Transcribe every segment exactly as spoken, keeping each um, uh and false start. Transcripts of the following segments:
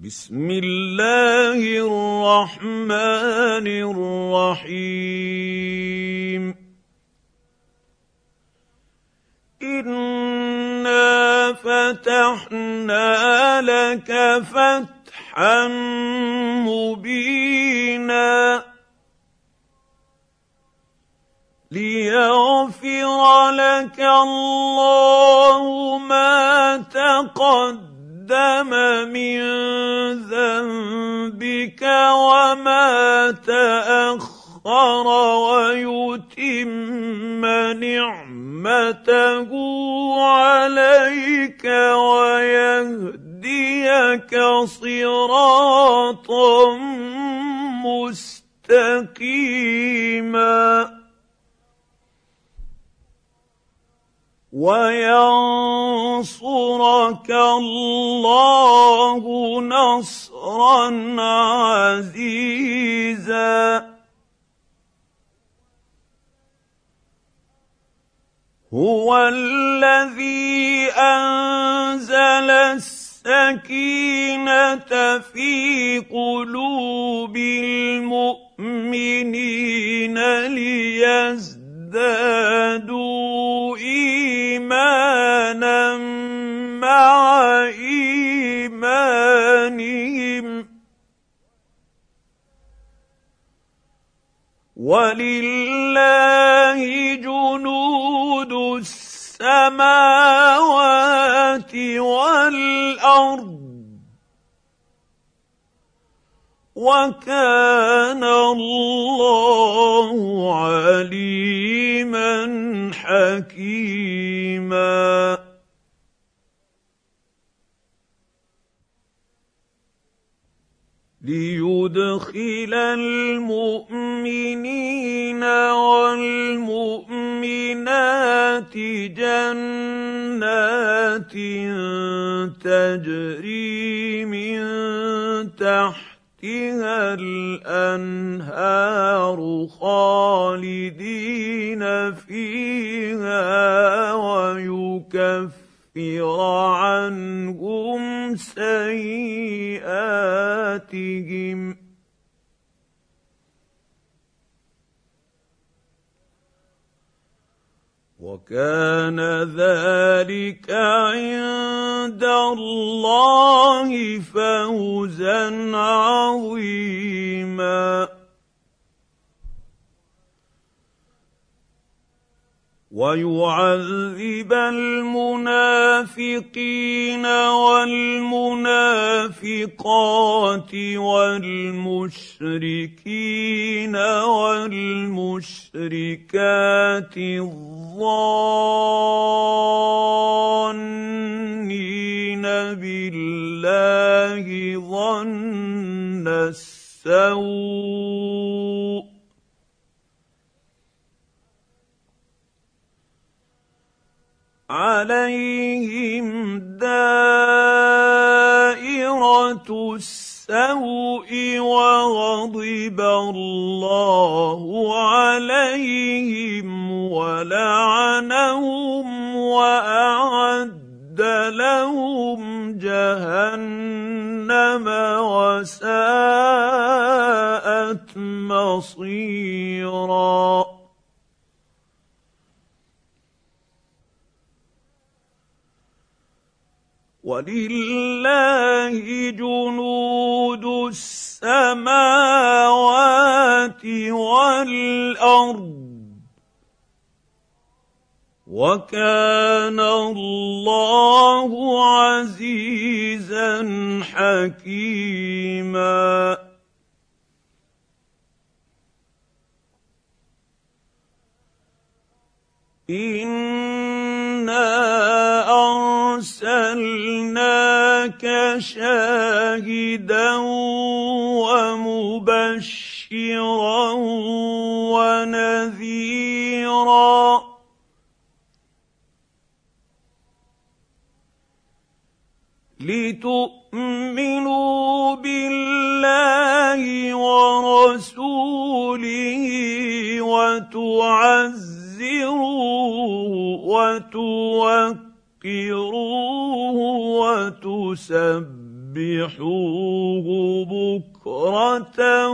بسم الله الرحمن الرحيم إنا فتحنا لك فتحا مبينا ليغفر لك الله ما تقدم من ذنبك وما تأخر ويتم نعمته عليك ويهديك صراطا مستقيما وينصرك الله نصرا عزيزا هو الذي أنزل السكينة في قلوب المؤمنين ليزدادوا إيمانا مع إيمانهم ولله جنود السماوات والأرض وكان الله عليما حكيما ليدخل المؤمنين والمؤمنات جنات تجري من تحتها الأنهار خالدين فيها ويكفر عنهم سيئاتهم وكان ذلك عند الله فوزا عظيما ويعذب المنافقين والمنافقات والمشركين والمشركات الظانين بالله ظن السوء عليهم دائرة السوء وغضب الله عليهم ولعنهم وأعد لهم جهنم وساءت مصيرا ولله جنود السماوات والأرض وكان الله عزيزا حكيما إنا أرسلناك شاهدا ومبشرا ونذيرا لتؤمنوا بالله ورسوله وتعزروه وتوقروه وتسبحوه فسبحوه بكرة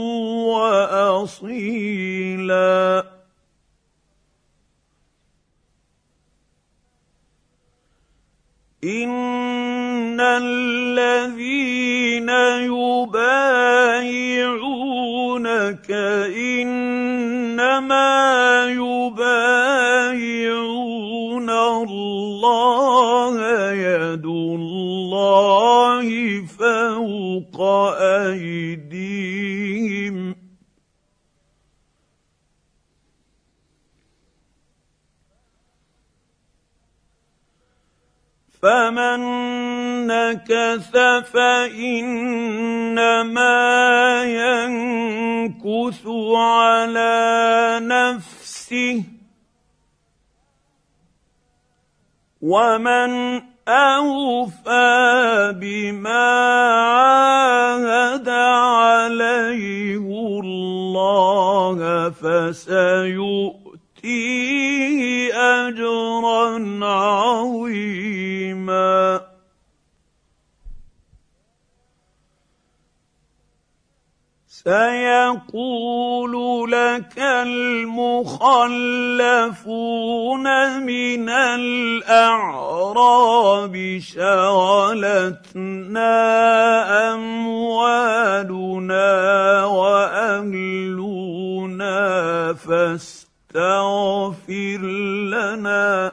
وأصيلا إن الذين يبايعونك إنما يبايعون الله يد الله فوق أيديهم فمن نكث فإنما ينكث على نفسه ومن أوفى بما عاهد عليه الله فسيؤتيه أجرا عظيما سيقول لك المخلفون من الأعراب شغلتنا أموالنا وأهلنا فاستغفر لنا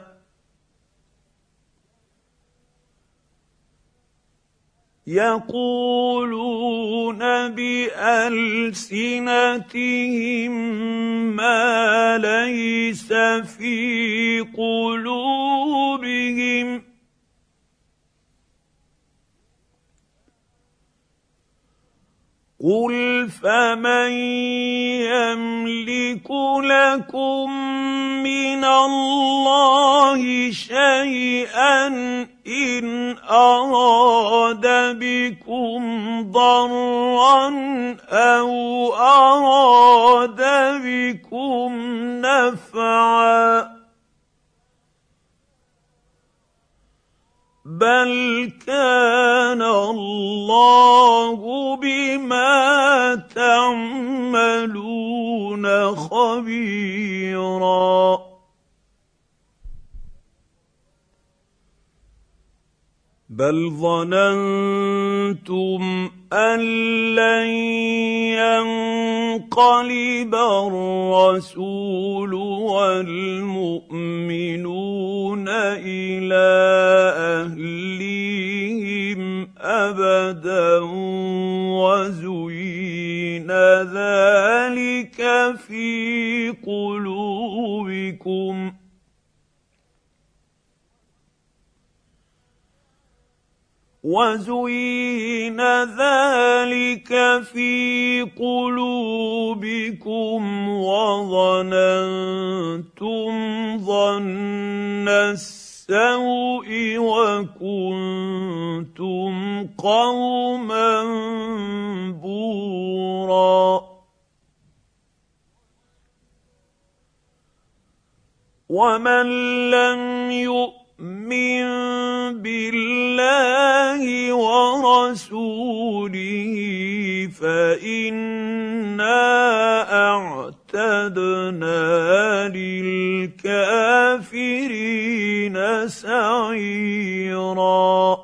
يقولون بألسنتهم ما ليس في قلوبهم قل فمن يملك لكم من الله شيئا إن أراد بكم ضرا أو أراد بكم نفعا بل كان الله بما تعملون خبيرا بل ظننتم أن لن ينقلب الرسول والمؤمنون إلى أهليهم أبدا وزين ذلك في قلوبكم وزين ذلك في قلوبكم وظننتم ظن السوء وكنتم قوما بورا ومن لم يؤمن بالله ورسوله فإنا أعتدنا للكافرين سعيرا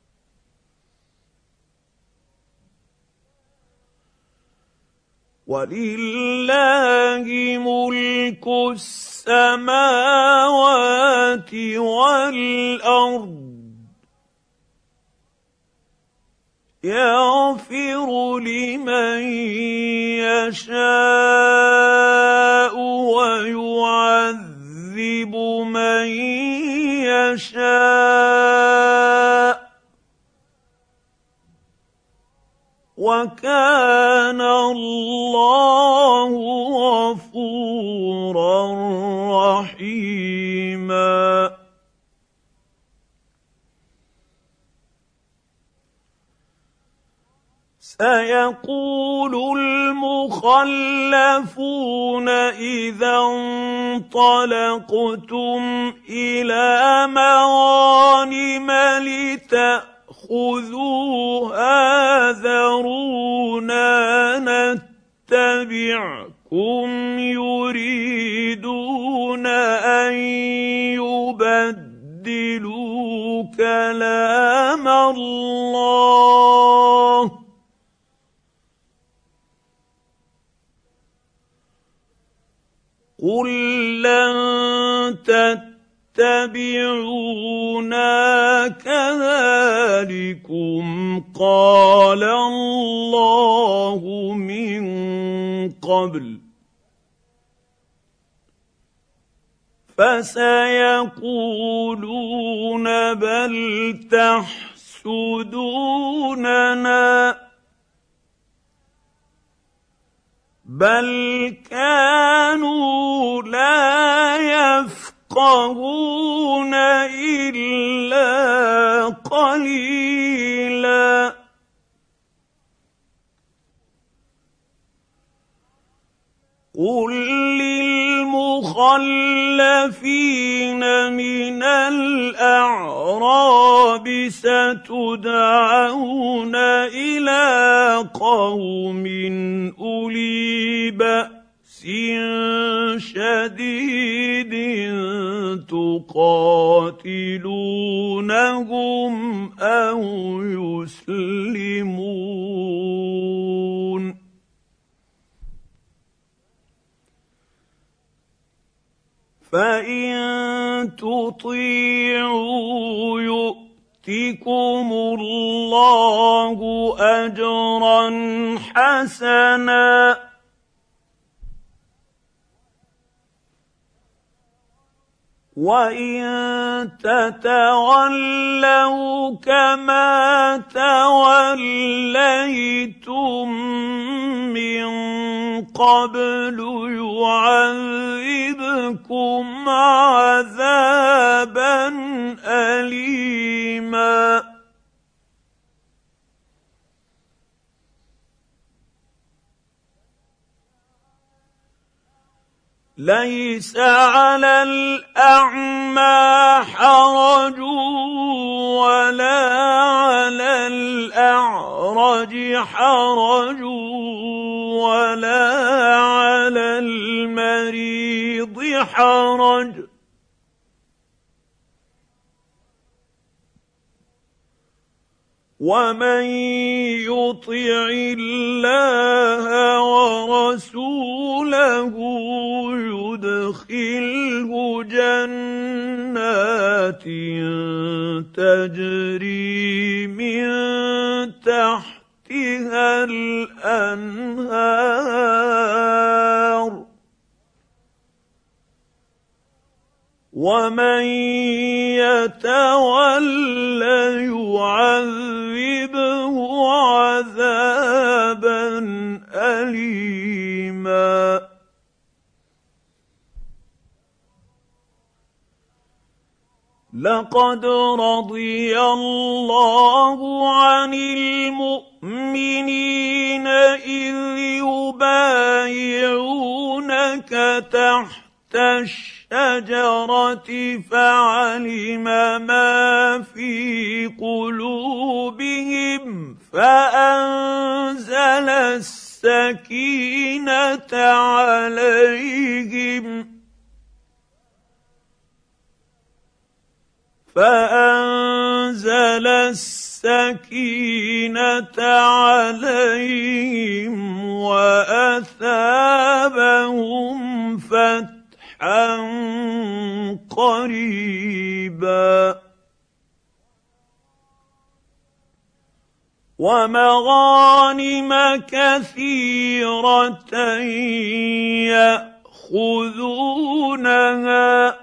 ولله ملك السماوات والأرض يغفر لمن يشاء ويعذب من يشاء وكان الله غفورا رحيما سيقول المخلفون إذا انطلقتم إلى مغانم لتأخذوها الله قل لن تتبعونا كذلكم قال الله من قبل فسيقولون بل تحسدوننا بل كانوا لا يفقهون إلا قليلا قل للمخلفين من الأعراب ستدعون إلى قوم أولي بأس شديد تقاتلونهم أو يسلمون فإن تطيعوا يؤتكم الله أجرا حسنا وإن تتولوا كما توليتم من قبل يعذبكم عذابا أليما ليس على الأعمى حرج ولا على الأعرج حرج ولا على المريض حرج ومن يطع الله ورسوله يدخله جنات تجري من تحتها الأنهار ومن يتول يعذبه عذابا أليما لقد رضي الله عن المؤمنين إذ يبايعونك تحت الشجرة فعلم ما في قلوبهم فأنزل السكينة عليهم فأنزل السكينة عليهم وأثابهم فتحا قريبا ومغانم كثيرة يأخذونها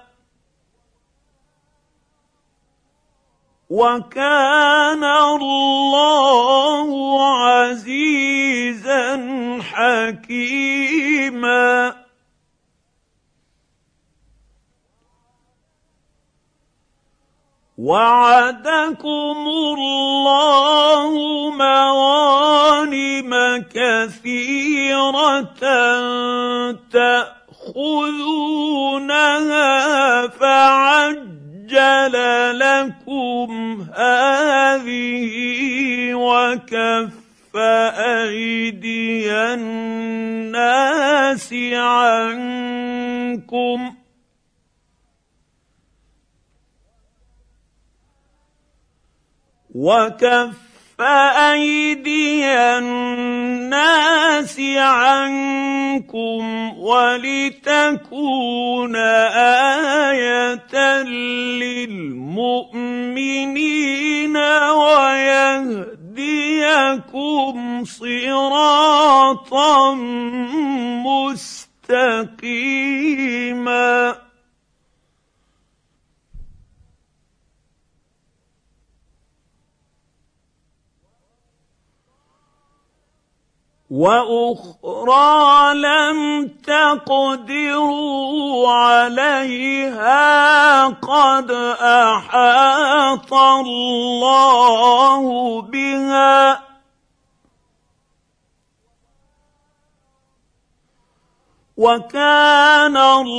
وكان الله عزيزا حكيما وعدكم الله مغانم كثيرة تأخذونها فعجل لكم هذه وكف أيدي الناس عنكم وكف أيدي الناس عنكم ولتكون آية للمؤمنين ويهديكم صراطا مستقيما. وأخرى لم تقدروا عليها قد أحاط الله بها وكان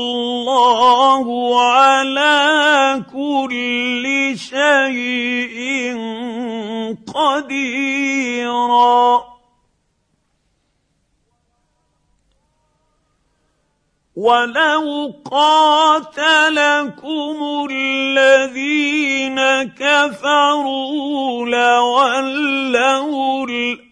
الله على كل شيء قديرا. ولو قاتلكم الذين كفروا لولوا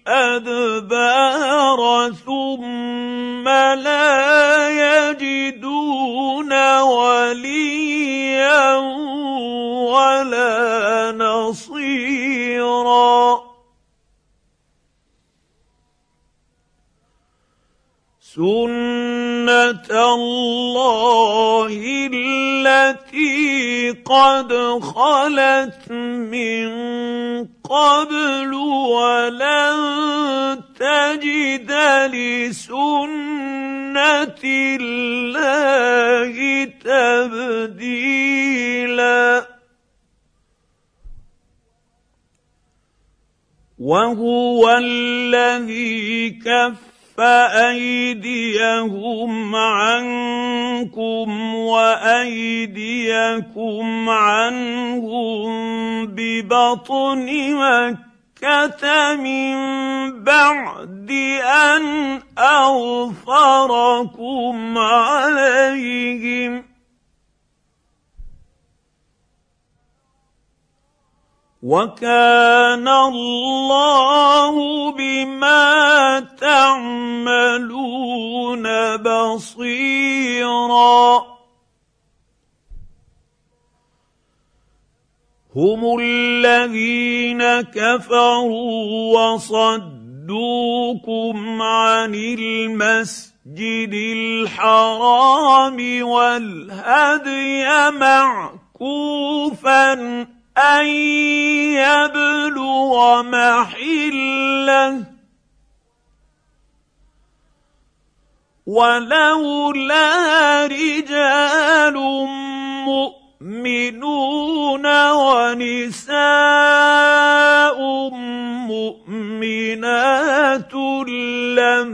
الأدبار ثم لا يجدون وليا ولا نصيرا. سنة الله التي قد خلت من قبل ولن تجد لسنة الله تبديلا. وهو الذي كف فأيديهم عنكم وأيديكم عنهم ببطن مكة من بعد أن أظفركم عليهم وكان الله بما تعملون بصيرا. هم الذين كفروا وصدوكم عن المسجد الحرام والهدي معكوفا أن يبلغ محله ولولا رجال مؤمنون ونساء مؤمنات لم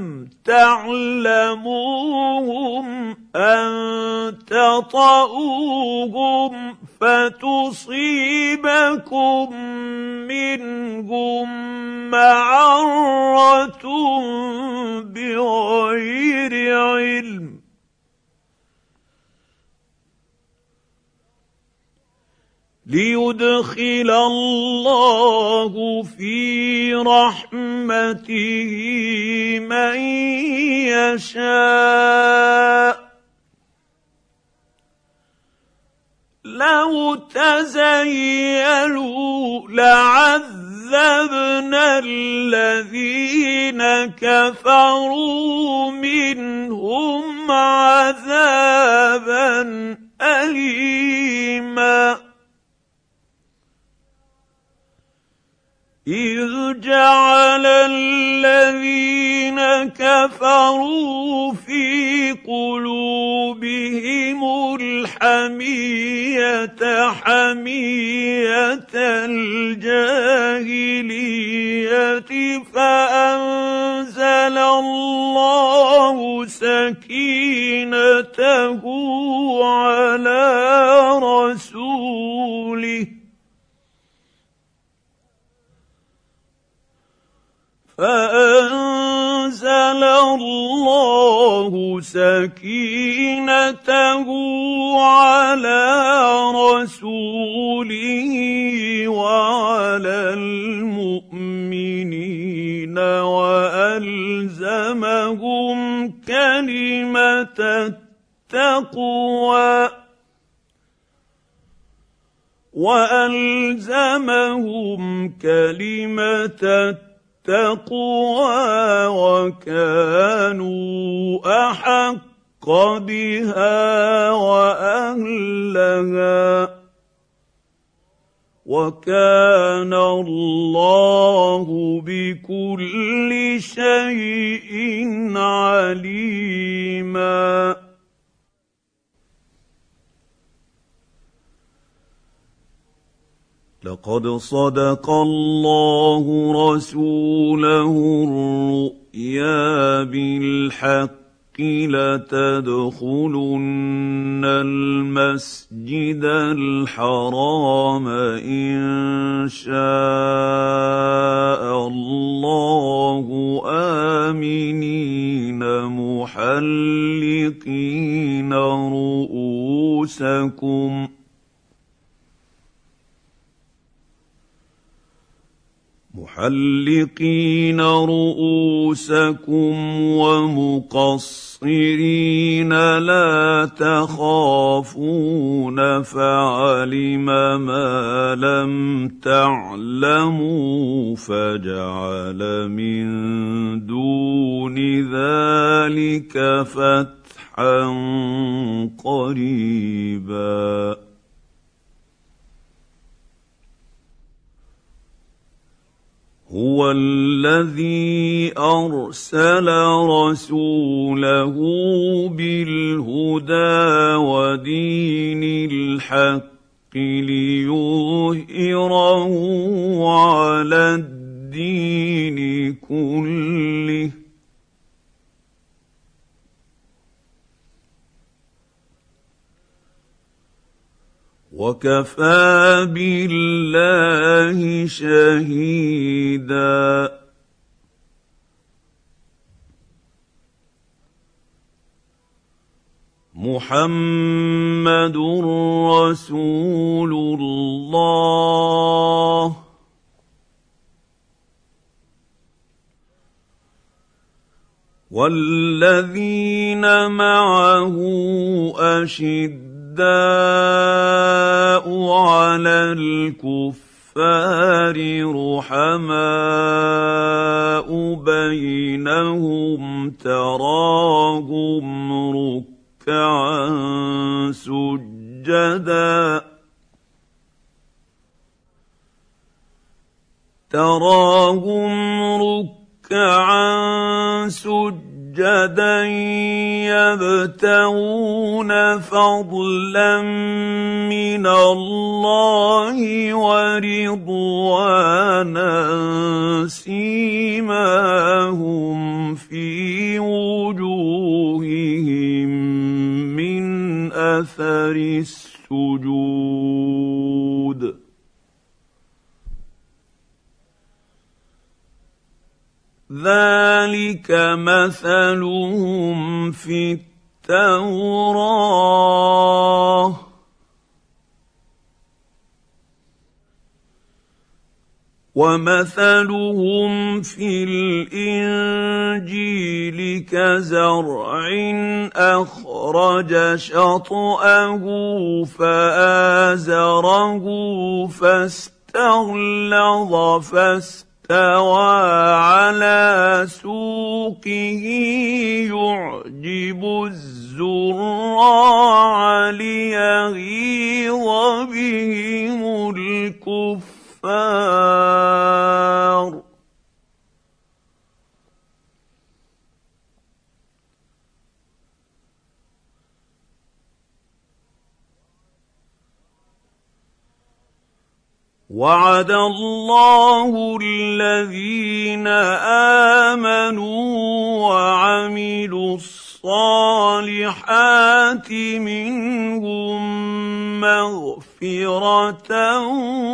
تعلموهم أن تطؤوهم فتصيبكم منهم معرة بغير علم ليدخل الله في رحمته من يشاء. لو تزيلوا لعذبنا الذين كفروا منهم عذابا أليما إذ جعل الذين كفروا في قلوبهم الحمية حمية الجاهلية فأنزل الله سكينته على رسوله فأنزل الله سكينته على رسوله وعلى المؤمنين وألزمهم كلمة التقوى وألزمهم كلمة التقوى وكانوا أحق بها وأهلها وكان الله بكل شيء عليما. لقد صدق الله رسوله الرؤيا بالحق لتدخلن المسجد الحرام إن شاء الله آمنين محلقين رؤوسكم محلقين رؤوسكم ومقصرين لا تخافون فعلم ما لم تعلموا فجعل من دون ذلك فتحا قريبا. هو الذي أرسل رسوله بالهدى ودين الحق ليظهره على الدين كله وكفى بالله شهيدا. محمد رسول الله والذين معه أشد الشداء على الكفار رحماء بينهم تراهم ركعا سجدا تراهم ركعا سجدا سجدا يبتغون فضلا من الله ورضوانا سيماهم في وجوههم من أثر السجود ذلك مثلهم في التوراة ومثلهم في الإنجيل كزرع أخرج شطأه فآزره فاستغلظ فاستغلظ استوى على سوقه يعجب الزراع ليغيظ بهم الكفار وعد الله الذين آمنوا وعملوا الصالحات منهم مغفرة